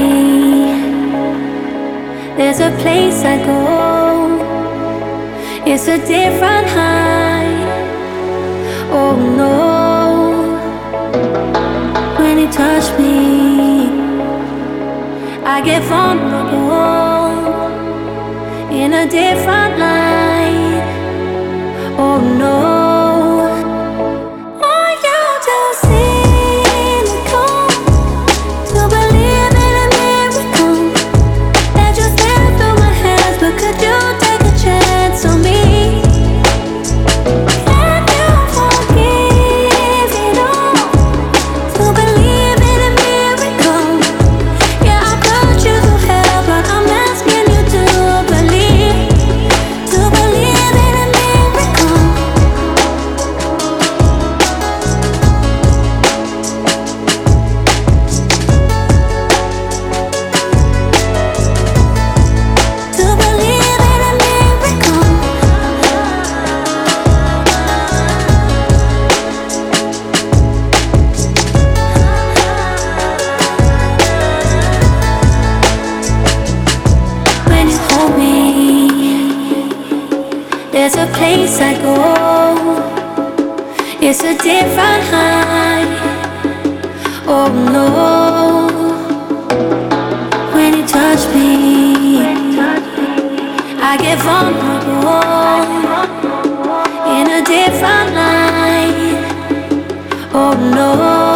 there's a place I go. It's a different high. Oh no, when you touch me, I get vulnerable in a different light. Oh no. There's a place I go. It's a different high. Oh no, when you touch me, I get vulnerable in a different light. Oh no.